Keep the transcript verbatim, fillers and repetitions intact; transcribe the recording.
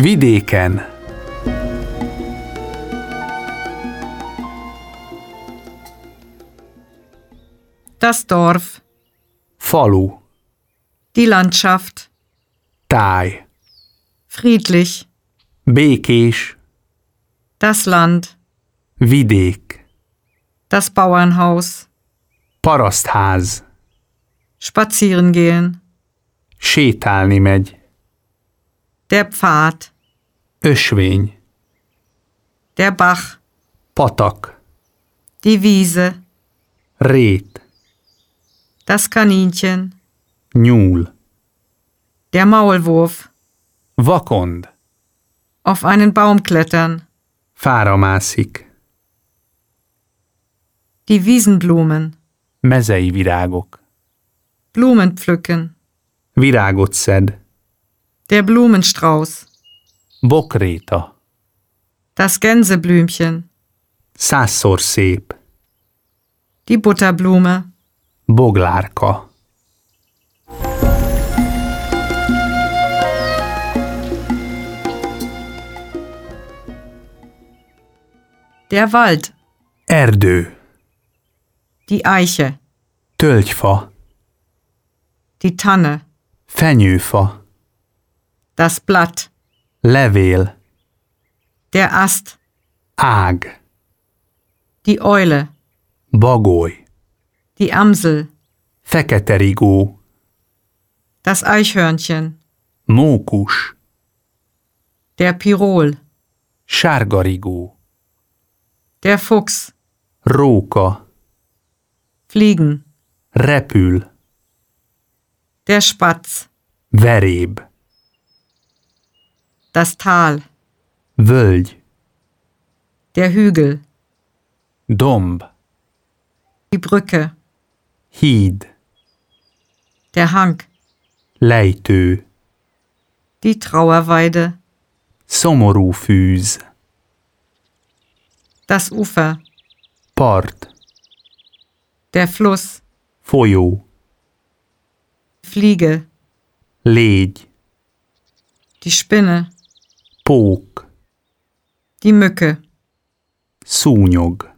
Vidéken. Das Dorf, Falu. die Landschaft, Táj. friedlich, Békés. das Land, Vidék. das Bauernhaus, Parasztház. spazieren gehen, Sétálni megy. der Pfad, Ösvény. der Bach, Patak. die Wiese, Rét. das Kaninchen, Nyúl. der Maulwurf, Vakond. auf einen Baum klettern, Fára mászik. die Wiesenblumen, Mezei virágok. Blumen pflücken, Virágot szed. der Blumenstrauß, Bokréta. das Gänseblümchen, Százszor szép. die Butterblume, Boglárka. der Wald, Erdő. die Eiche, Tölgyfa. die Tanne, Fenyőfa. das Blatt, Levél. der Ast, Ág. die Eule, Bagoly. die Amsel, Fekete rigó. das Eichhörnchen, Mókus. der Pirol, Sárga rigó. der Fuchs, Róka. Fliegen, Repül. der Spatz, Veréb. das Tal, Völgy. der Hügel, Domb. die Brücke, Híd. der Hang, Lejtő. die Trauerweide, Szomorú fűz. das Ufer, Part. der Fluss, Folyó. Fliege, Légy. die Spinne, Pók. die Mücke, Szúnyog.